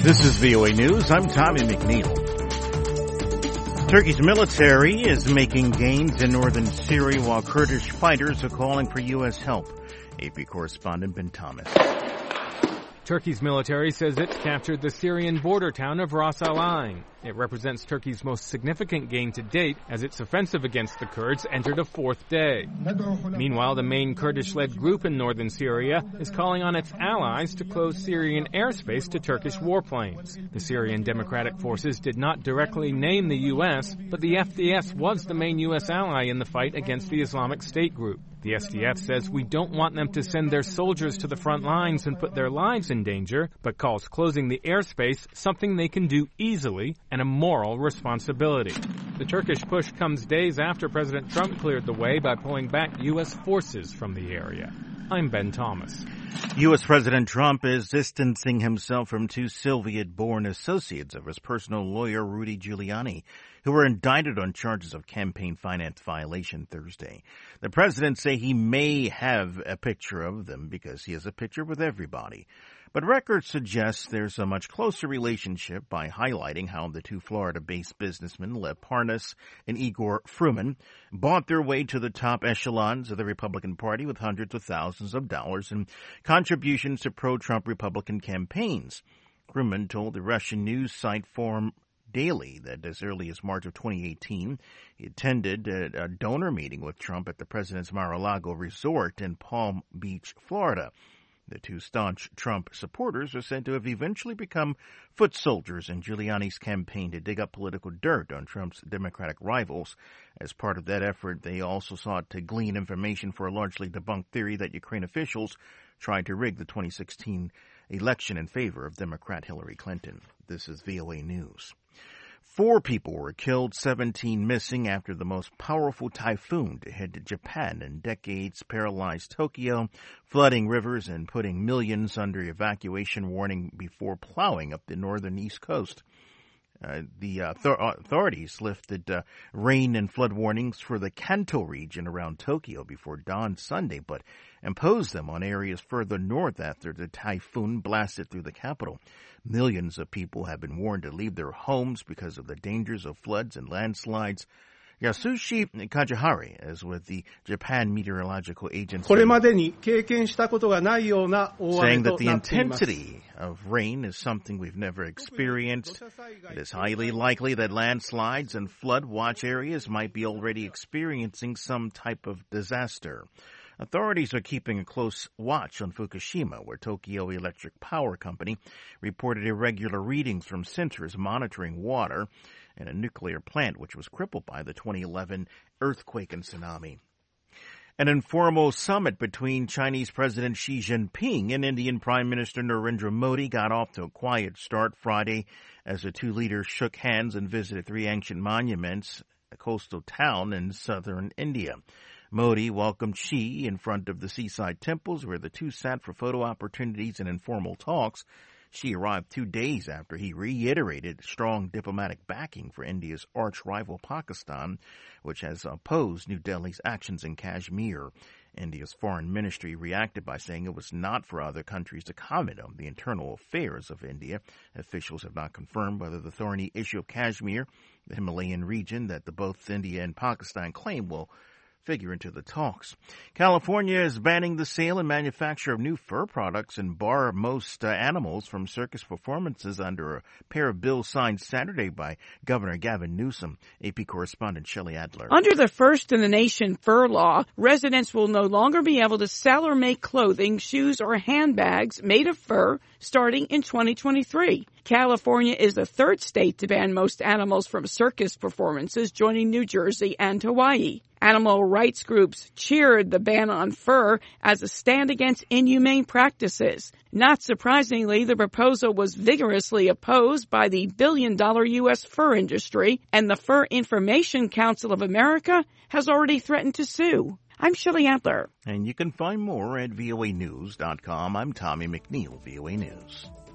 This is VOA News. I'm Tommy McNeil. Turkey's military is making gains in northern Syria while Kurdish fighters are calling for U.S. help. AP correspondent Ben Thomas. Turkey's military says it's captured the Syrian border town of Ras Al Ain. It represents Turkey's most significant gain to date as its offensive against the Kurds entered a fourth day. Meanwhile, the main Kurdish-led group in northern Syria is calling on its allies to close Syrian airspace to Turkish warplanes. The Syrian Democratic Forces did not directly name the U.S., but the FDS was the main U.S. ally in the fight against the Islamic State group. The SDF says we don't want them to send their soldiers to the front lines and put their lives in danger, but calls closing the airspace something they can do easily and a moral responsibility. The Turkish push comes days after President Trump cleared the way by pulling back U.S. forces from the area. I'm Ben Thomas. U.S. President Trump is distancing himself from two Soviet-born associates of his personal lawyer, Rudy Giuliani, who were indicted on charges of campaign finance violation Thursday. The president say he may have a picture of them because he has a picture with everybody. But records suggest there's a much closer relationship by highlighting how the two Florida-based businessmen, Lev Parnas and Igor Fruman, bought their way to the top echelons of the Republican Party with hundreds of thousands of dollars in contributions to pro-Trump Republican campaigns. Fruman told the Russian news site Forum Daily that as early as March of 2018, he attended a donor meeting with Trump at the president's Mar-a-Lago resort in Palm Beach, Florida. The two staunch Trump supporters are said to have eventually become foot soldiers in Giuliani's campaign to dig up political dirt on Trump's Democratic rivals. As part of that effort, they also sought to glean information for a largely debunked theory that Ukraine officials tried to rig the 2016 election in favor of Democrat Hillary Clinton. This is VOA News. 4 people were killed, 17 missing after the most powerful typhoon to hit Japan in decades paralyzed Tokyo, flooding rivers and putting millions under evacuation warning before plowing up the northern East Coast. The authorities lifted rain and flood warnings for the Kanto region around Tokyo before dawn Sunday, but imposed them on areas further north after the typhoon blasted through the capital. Millions of people have been warned to leave their homes because of the dangers of floods and landslides. Yasushi Kajihari is with the Japan Meteorological Agency, saying that the intensity of rain is something we've never experienced. It is highly likely that landslides and flood watch areas might be already experiencing some type of disaster. Authorities are keeping a close watch on Fukushima, where Tokyo Electric Power Company reported irregular readings from sensors monitoring water in a nuclear plant which was crippled by the 2011 earthquake and tsunami. An informal summit between Chinese President Xi Jinping and Indian Prime Minister Narendra Modi got off to a quiet start Friday as the two leaders shook hands and visited 3 ancient monuments, a coastal town in southern India. Modi welcomed Xi in front of the seaside temples where the two sat for photo opportunities and informal talks. Xi arrived 2 days after he reiterated strong diplomatic backing for India's arch-rival Pakistan, which has opposed New Delhi's actions in Kashmir. India's foreign ministry reacted by saying it was not for other countries to comment on the internal affairs of India. Officials have not confirmed whether the thorny issue of Kashmir, the Himalayan region that both India and Pakistan claim, will figure into the talks. California is banning the sale and manufacture of new fur products and bar most animals from circus performances under a pair of bills signed Saturday by Governor Gavin Newsom. AP correspondent Shelley Adler. Under the first-in-the-nation fur law, residents will no longer be able to sell or make clothing, shoes, or handbags made of fur starting in 2023. California is the 3rd state to ban most animals from circus performances, joining New Jersey and Hawaii. Animal rights groups cheered the ban on fur as a stand against inhumane practices. Not surprisingly, the proposal was vigorously opposed by the billion-dollar U.S. fur industry, and the Fur Information Council of America has already threatened to sue. I'm Shelley Adler. And you can find more at voanews.com. I'm Tommy McNeil, VOA News.